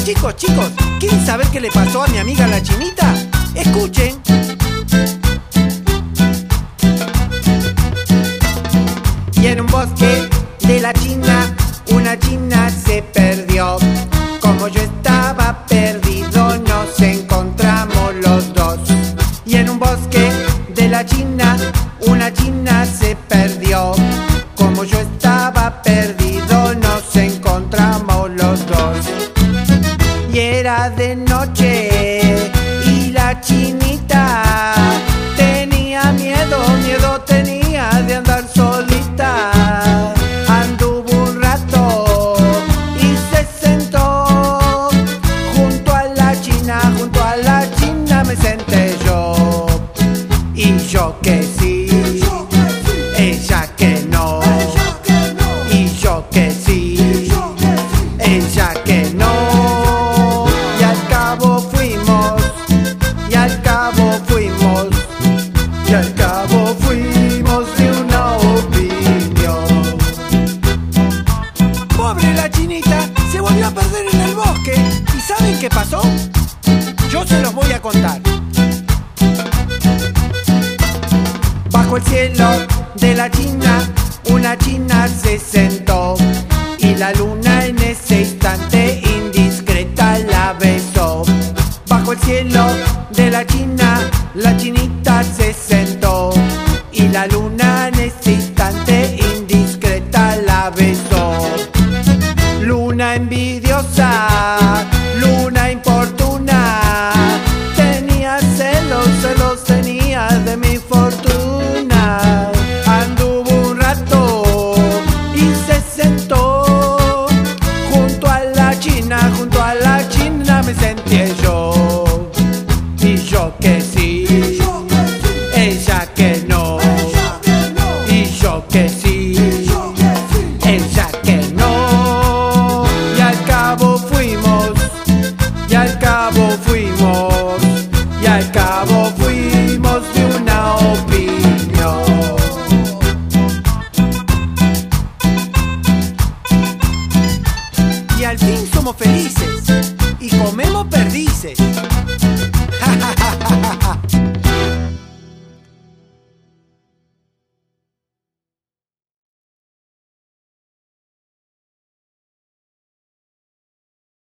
Chicos, chicos, ¿quieren saber qué le pasó a mi amiga la chinita? Escuchen. Y en un bosque de la China, una china se perdió. Como yo estaba perdido, nos encontramos los dos. Y en un bosque de la China, una china se perdió. Como yo estaba perdido, nos encontramos los dos. Y era de noche y la chinita tenía miedo, miedo tenía de andar solita. Anduvo un rato y se sentó junto a la china me senté yo. Y yo que sí, ella que no. Y yo que sí, ella que no. Y al cabo fuimos de una opinión. Pobre la chinita, se volvió a perder en el bosque. ¿Y saben qué pasó? Yo se los voy a contar. Bajo el cielo de la China, una china se sentó. Y la luna en ese instante indiscreta la besó. Bajo el cielo de la China, la chinita se sentó. Y la luna en ese instante indiscreta la besó. Luna envidiosa, luna importuna, tenía celos, celos tenía de mi fortuna. Anduvo un rato y se sentó junto a la china me senté yo. Y yo que sí, ella que no. Y yo que sí,